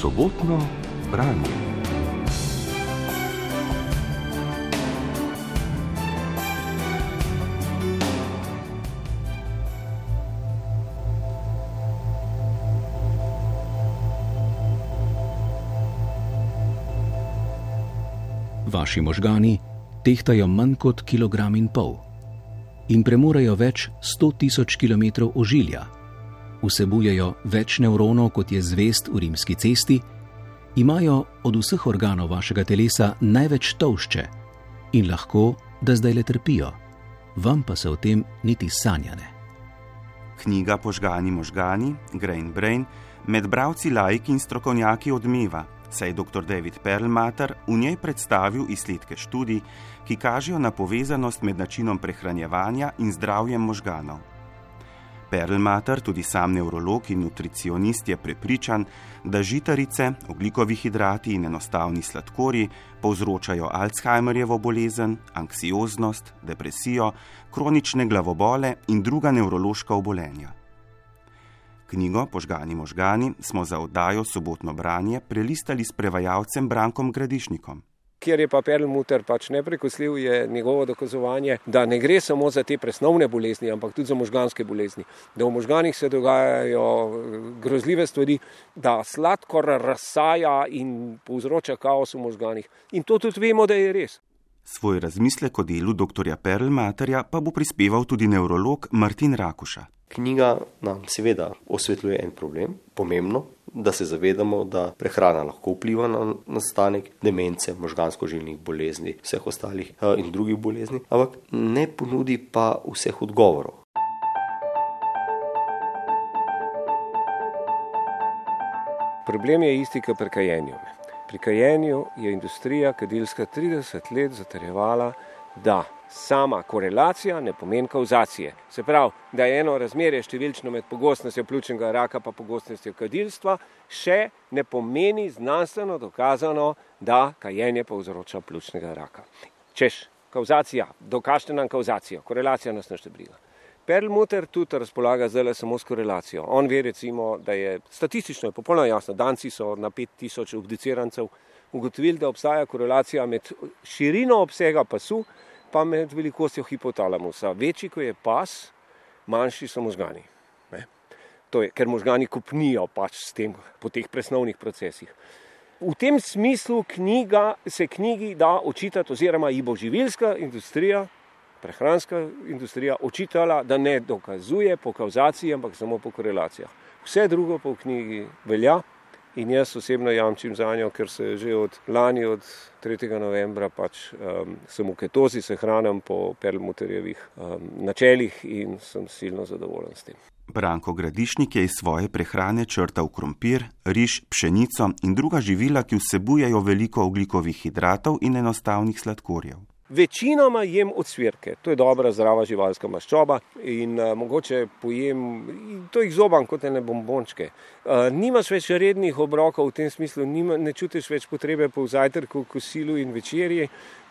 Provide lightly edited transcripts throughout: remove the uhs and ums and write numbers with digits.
Sobotno branje. Vaši možgani tehtajo manj kot 1,5 kilograma in premorejo več 100.000 kilometrov ožilja. Vsebujejo več nevronov, kot je zvezd v Rimski cesti, imajo od vseh organov vašega telesa največ tolšče in lahko, da zdaj le trpijo, vam pa se o tem niti sanja ne. Knjiga Požgani možgani, Grain Brain, med bralci laiki in strokovnjaki odmeva, saj je dr. David Perlmutter v njej predstavil izsledke študij, ki kažejo na povezanost med načinom prehranjevanja in zdravjem možganov. Perlmutter, tudi sam nevrolog in nutricionist, je prepričan, da žitarice, ogljikovi hidrati in enostavni sladkorji povzročajo Alzheimerjevo bolezen, anksioznost, depresijo, kronične glavobole in druga nevrološka obolenja. Knjigo Požgani možgani smo za oddajo Sobotno branje prelistali s prevajalcem Brankom Gradišnikom. Kjer je pa Perlmutter neprekosljiv, je njegovo dokazovanje, da ne gre samo za te presnovne bolezni, ampak tudi za možganske bolezni. Da v možganih se dogajajo grozljive stvari, da sladkor razsaja in povzroča kaos v možganih. In to tudi vemo, da je res. Svoj razmislek o delu dr. Perlmutterja pa bo prispeval tudi nevrolog Martin Rakuša. Knjiga nam seveda osvetljuje en problem, pomembno, da se zavedamo, da prehrana lahko vpliva na nastanek demence, možgansko-žilnih bolezni, vseh ostalih in drugih bolezni, ampak ne ponudi pa vseh odgovorov. Problem je isti kot pri kajenju. Pri kajenju je industrija kadilska 30 let zatrjevala, da sama korelacija ne pomeni kavzacije. Se pravi, da je eno razmerje številčno med pogostnostjo pljučnega raka pa pogostnostjo kadilstva, še ne pomeni znanstveno dokazano, da kajenje povzroča pljučnega raka. Češ, kavzacija, dokažite nam kavzacijo, korelacija nas ne briga. Perlmutter tudi razpolaga zdaj samo s korelacijo. On ve recimo, da je statistično je popolnoma jasno, Danci so na 5000 obducirancev ugotovili, da obstaja korelacija med širino obsega pasu pa med velikostjo hipotalamusa. Večji, ko je pas, manjši so možgani. To je, ker možgani kopnijo s tem, po teh presnovnih procesih. V tem smislu se knjigi da očitati, oziroma ji bo živilska industrija, prehranska industrija očitala, da ne dokazuje po kavzaciji, ampak samo po korelacijah. Vse drugo pa v knjigi velja. In jaz osebno jamčim za njo, ker se že od lani, od 3. novembra, sem v ketozi, se hranim po Perlmutterjevih načelih in sem silno zadovoljen s tem. Branko Gradišnik je iz svoje prehrane črtal krompir, riž, pšenico in druga živila, ki vsebujejo veliko ogljikovih hidratov in enostavnih sladkorjev. Večinoma jem ocvirke, to je dobra zdrava živalska maščoba in mogoče pojem, to jih zobam kot ene bombončke. Nimaš več rednih obrokov v tem smislu, ne čutiš več potrebe po zajtrku, kosilu in večerji,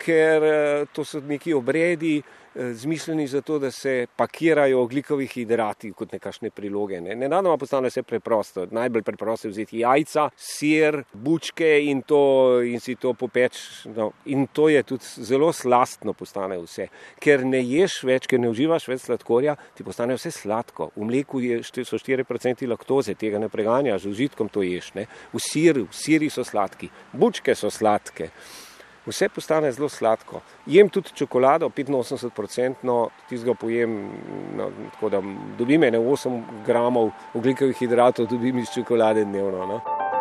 ker to so neki obredi zmišljeni za to, da se pakirajo ogljikovi hidrati kot nekakšne priloge. Nenadoma postane vse preprosto. Najbolj preprosto je vzeti jajca, sir, bučke in si to popeč. In to je tudi zelo slastno postane vse. Ker ne ješ več, ker ne uživaš več sladkorja, ti postane vse sladko. V mleku so 4% laktoze, tega ne preganjaš, z užitkom to ješ. V siri so sladki, bučke so sladke. Vse postane zelo sladko. Jem tudi čokolado, 85%, tistega pojem, tako da dobim 8 gramov ogljikovih hidratov, dobim iz čokolade dnevno.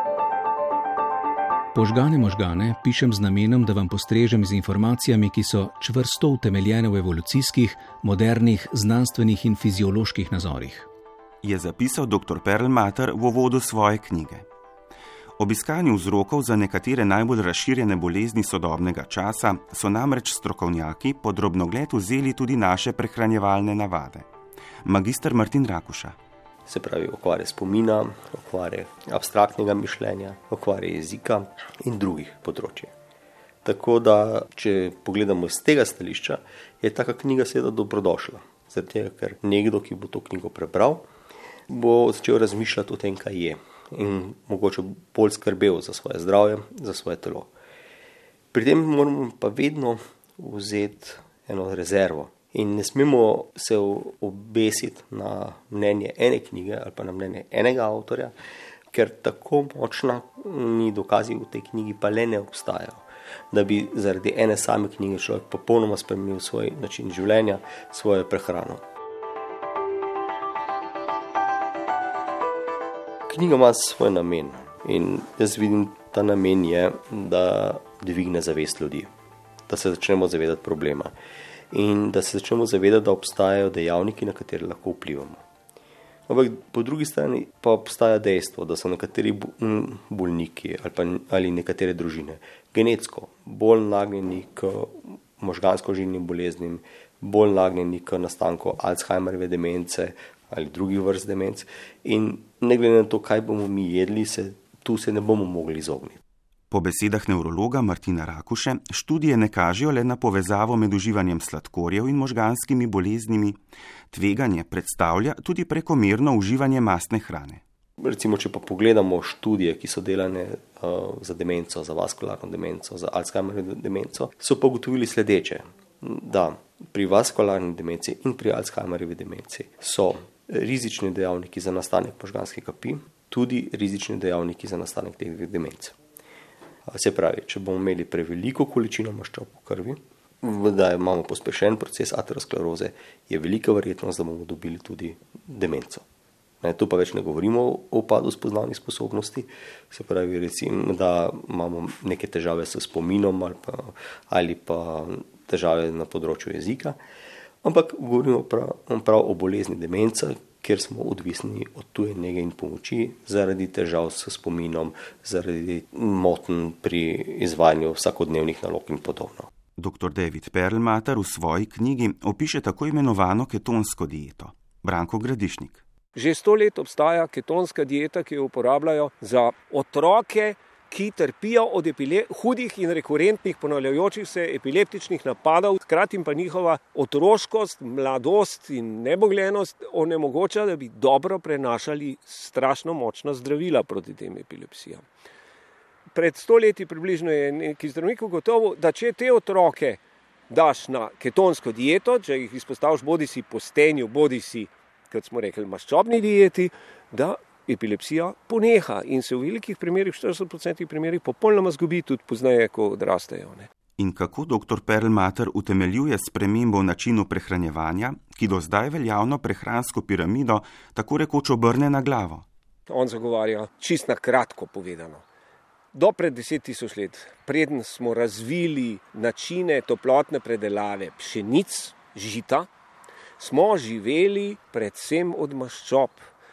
Požgane možgane pišem z namenom, da vam postrežem z informacijami, ki so čvrsto utemeljene v evolucijskih, modernih, znanstvenih in fizioloških nazorih. Je zapisal dr. Perlmutter v uvodu svoje knjige. Ob iskanju vzrokov za nekatere najbolj razširjene bolezni sodobnega časa so namreč strokovnjaki pod drobnogled vzeli tudi naše prehranjevalne navade. Magister Martin Rakuša. Se pravi okvare spomina, okvare abstraktnega mišljenja, okvare jezika in drugih področij. Tako da, če pogledamo iz tega stališča, je taka knjiga seveda dobrodošla. Zato, ker nekdo, ki bo to knjigo prebral, bo začel razmišljati o tem, kaj je. in mogoče bolj skrbel za svoje zdravje, za svoje telo. Pri tem moramo pa vedno vzeti eno rezervo in ne smemo se obesiti na mnenje ene knjige ali pa na mnenje enega avtorja, ker tako močni dokazi v tej knjigi pa le ne obstajajo, da bi zaradi ene same knjige človek popolnoma spremenil svoj način življenja, svojo prehrano. Knjiga ima svoj namen in jaz vidim, ta namen je, da dvigne zavest ljudi, da se začnemo zavedati problema in da se začnemo zavedati, da obstajajo dejavniki, na katere lahko vplivamo. Ampak po drugi strani pa obstaja dejstvo, da so nekateri bolniki ali nekatere družine genetsko bolj nagnjeni k možgansko-žilnim boleznim, bolj nagnjeni k nastanku Alzheimerjeve demence ali drugih vrst demenc in ne glede na to, kaj bomo mi jedli, tu se ne bomo mogli izogniti. Po besedah nevrologa Martina Rakuše, študije ne kažejo le na povezavo med uživanjem sladkorjev in možganskimi boleznimi, tveganje predstavlja tudi prekomerno uživanje mastne hrane. Recimo, če pa pogledamo študije, ki so delane za demenco, za vaskularno demenco, za Alzheimerjevo demenco, so pa ugotovili sledeče, da pri vaskularni demenci in pri Alzheimerjevi demenci so rizični dejavniki za nastanek možganskih kapi, tudi rizični dejavniki za nastanek teh demenc. Se pravi, če bomo imeli preveliko količino maščob v krvi, da imamo pospešen proces ateroskleroze, je velika verjetnost, da bomo dobili tudi demenco. Tu pa več ne govorimo o upadu spoznavnih sposobnosti, se pravi, recimo, da imamo neke težave s spominom ali pa težave na področju jezika, ampak govorimo prav o bolezni demenca, kjer smo odvisni od tuje nege in pomoči zaradi težav s spominom, zaradi motenj pri izvajanju vsakodnevnih nalog in podobno. Dr. David Perlmatter v svoji knjigi opiše tako imenovano ketonsko dieto. Branko Gradišnik. Že 100 let obstaja ketonska dieta, ki jo uporabljajo za otroke, ki trpijo od hudih in rekurentnih ponavljajočih se epileptičnih napadov, hkrati pa njihova otroškost, mladost in nebogljenost onemogoča, da bi dobro prenašali strašno močna zdravila proti tem epilepsijam. Pred 100 leti približno je neki zdravnik ugotovil, da če te otroke daš na ketonsko dieto, če jih izpostaviš bodisi postenju, bodisi, kot smo rekli, maščobni dieti, da epilepsija poneha in se v velikih primerih, 40% primerih, popolnoma zgubi tudi pozneje, ko odrastejo. In kako dr. Perlmatter utemeljuje spremembo v načinu prehranjevanja, ki do zdaj veljavno prehransko piramido tako rekoč obrne na glavo? On zagovarja, čist na kratko povedano. Do pred 10.000 let, preden smo razvili načine toplotne predelave pšenic, žita, smo živeli predvsem od maščob.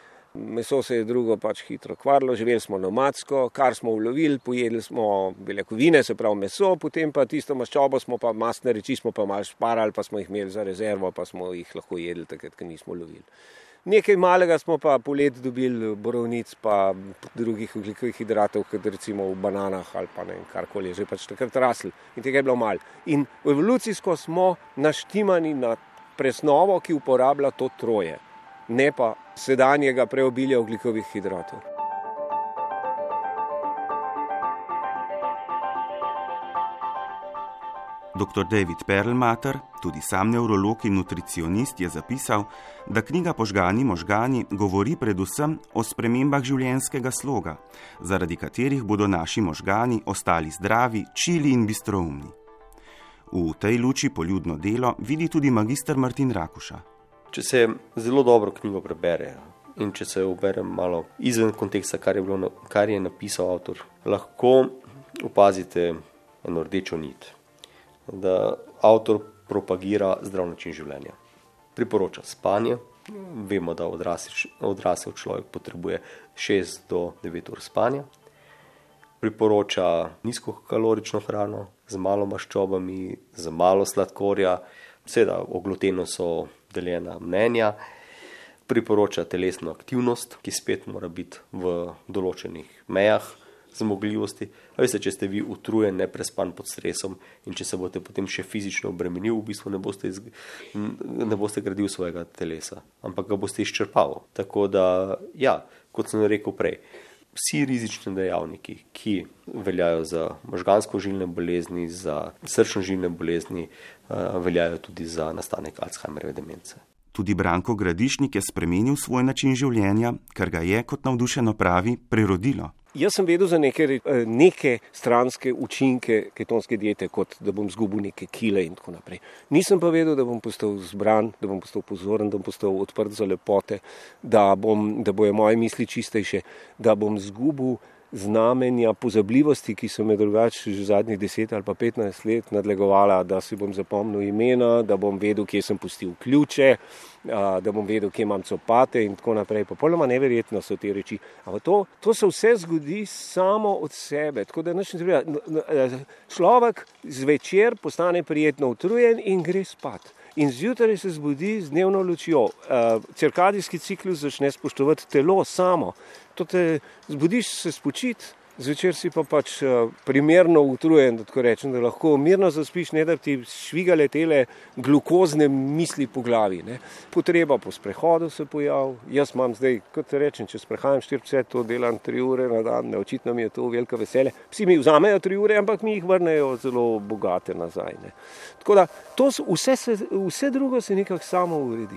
Meso se je drugo hitro kvarilo, živeli smo nomadsko, kar smo ulovili, pojedli smo beljakovine, se pravi meso, potem pa tisto maščobo smo pa mastne reči smo pa malo šparali, pa smo jih imeli za rezervo, pa smo jih lahko jedli takrat, ker nismo lovili. Nekaj malega smo pa polet dobili borovnic pa drugih ogljikovih hidratov, kot recimo v bananah ali pa ne karkoli, že takrat rasli in tega je bilo malo. In evolucijsko smo naštimani na presnovo, ki uporablja to troje, ne pa sedanjega preobilja ogljikovih hidratov. Dr. David Perlmatter, tudi sam nevrolog in nutricionist, je zapisal, da knjiga Požgani možgani govori predvsem o spremembah življenjskega sloga, zaradi katerih bodo naši možgani ostali zdravi, čili in bistroumni. V tej luči poljudno delo vidi tudi magister Martin Rakuša. Če se zelo dobro knjigo prebere in če se ubere malo izven konteksta, kar je napisal avtor, lahko opazite eno rdečo nit, da avtor propagira zdrav način življenja. Priporoča spanje, vemo, da odrasel človek potrebuje 6 do 9 ur spanja, priporoča nizkokalorično hrano z malo maščobami, z malo sladkorja, seveda o glutenu so deljena mnenja, priporoča telesno aktivnost, ki spet mora biti v določenih mejah zmogljivosti. Veste, če ste vi utrujen, neprespan pod stresom in če se boste potem še fizično obremenili, v bistvu ne boste gradili svojega telesa, ampak ga boste izčrpali. Tako da, ja, kot sem rekel prej, vsi rizični dejavniki, ki veljajo za možgansko-ožilne bolezni, za srčno-žilne bolezni, veljajo tudi za nastanek Alzheimerjeve demence. Tudi Branko Gradišnik je spremenil svoj način življenja, kar ga je, kot navdušeno pravi, prerodilo. Jaz sem vedel za neke stranske učinke ketonske diete, kot da bom zgubil neke kile in tako naprej. Nisem pa vedel, da bom postal zbran, da bom postal pozoren, da bom postal odprt za lepote, da bojo moje misli čistejše, da bom zgubil znamenja pozabljivosti, ki so me drugače že zadnjih 10 ali pa 15 let nadlegovala, da si bom zapomnil imena, da bom vedel, kje sem pustil ključe, da bom vedel, kje imam copate in tako naprej. Popolnoma neverjetno so te reči. Ampak to se vse zgodi samo od sebe. Tako da človek zvečer postane prijetno utrujen in gre spat. In zjutraj se zbudi z dnevno lučjo. Cirkadijski ciklus začne spoštovati telo samo. To te zbudiš se spočiti, zvečer si pa pač primerno utrujen, da tako rečem, da lahko mirno zaspiš, ne da ti švigale tele glukozne misli po glavi. Ne. Potreba po sprehodu se pojavi. Jaz imam zdaj, kot te rečem, če sprehajam 4-5, to delam 3 ure na dan, očitno mi je to velika veselje. Psi mi vzamejo 3 ure, ampak mi jih vrnejo zelo bogate nazaj. Ne. Tako da vse drugo se nekako samo uredi.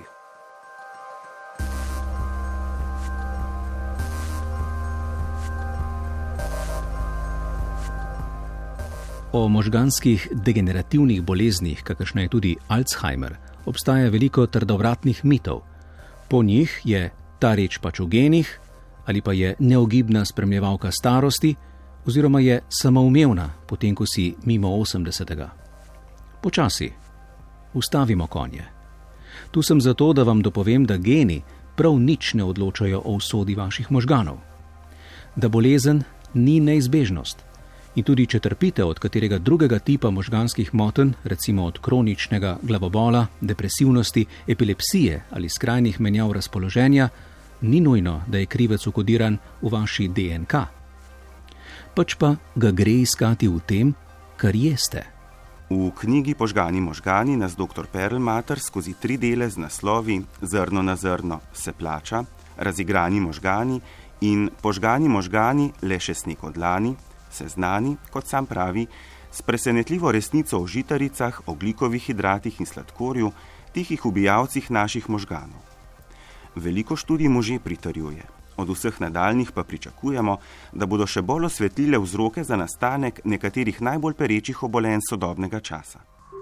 O možganskih degenerativnih boleznih, kakršna je tudi Alzheimer, obstaja veliko trdovratnih mitov. Po njih je ta reč pač v genih, ali pa je neogibna spremljevalka starosti, oziroma je samoumevna, potem ko si mimo 80. Počasi, ustavimo konje. Tu sem zato, da vam dopovem, da geni prav nič ne odločajo o usodi vaših možganov. Da bolezen ni neizbežnost. In tudi če trpite od katerega drugega tipa možganskih motenj, recimo od kroničnega glavobola, depresivnosti, epilepsije ali skrajnih menjav razpoloženja, ni nujno, da je krivec vkodiran v vaši DNK. Pač pa ga gre iskati v tem, kar jeste. V knjigi Požgani možgani nas dr. Perlmatter skozi 3 dele z naslovi Zrno na zrno se plača, Razigrani možgani in Požgani možgani le še sneg od lani seznani, kot sam pravi, s presenetljivo resnico o žitaricah, ogljikovih hidratih in sladkorju, tihih ubijalcih naših možganov. Veliko študij mu že pritrjuje. Od vseh nadaljnih pa pričakujemo, da bodo še bolj osvetlile vzroke za nastanek nekaterih najbolj perečih obolenj sodobnega časa.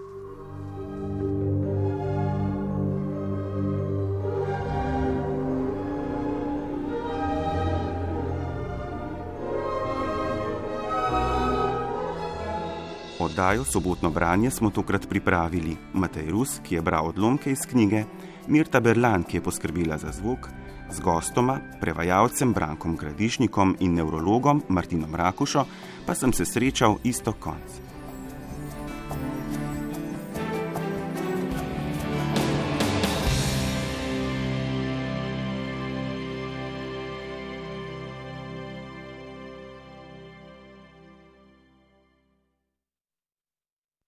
Oddajo Sobotno branje smo tokrat pripravili Matej Rus, ki je bral odlomke iz knjige, Mirta Berlan, ki je poskrbila za zvok, z gostoma, prevajalcem Brankom Gradišnikom in nevrologom Martinom Rakušo, pa sem se srečal isto konc.